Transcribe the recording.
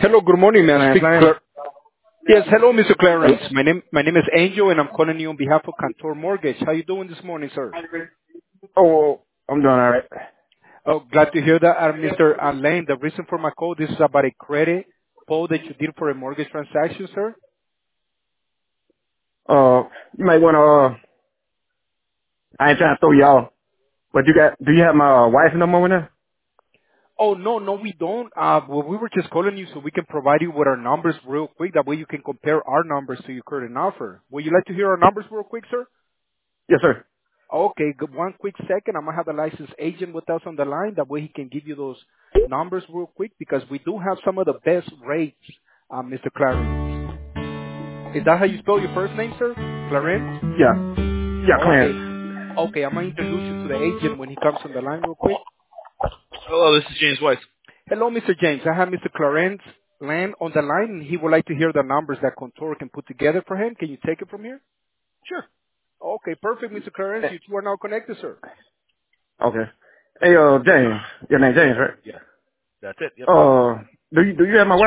Hello, good morning, man. Clarence Lane? Yes, hello, Mr. Clarence. My name is Angel, and I'm calling you on behalf of Cantor Mortgage. How you doing this morning, sir? Oh, I'm doing all right. Oh, glad to hear that, Mr. Lane. The reason for my call, this is about a credit poll that you did for a mortgage transaction, sir. You might want to, I ain't trying to throw y'all, but do you have my wife's number in there? Oh, no, we don't. Well, we were just calling you so we can provide you with our numbers real quick. That way you can compare our numbers to your current offer. Would you like to hear our numbers real quick, sir? Yes, sir. Okay, one quick second. I'm gonna have the licensed agent with us on the line. That way he can give you those numbers real quick because we do have some of the best rates, Mr. Clarence. Is that how you spell your first name, sir? Clarence? Yeah. Yeah, Okay. Clarence. Okay, I'm gonna introduce you to the agent when he comes on the line real quick. Hello, this is James Weiss. Hello, Mr. James. I have Mr. Clarence Land on the line, and he would like to hear the numbers that Contour can put together for him. Can you take it from here? Sure. Okay, perfect, Mr. Clarence. You two are now connected, sir. Okay. Hey, James. Your name James, right? Yeah, that's it. Yep. Do you have my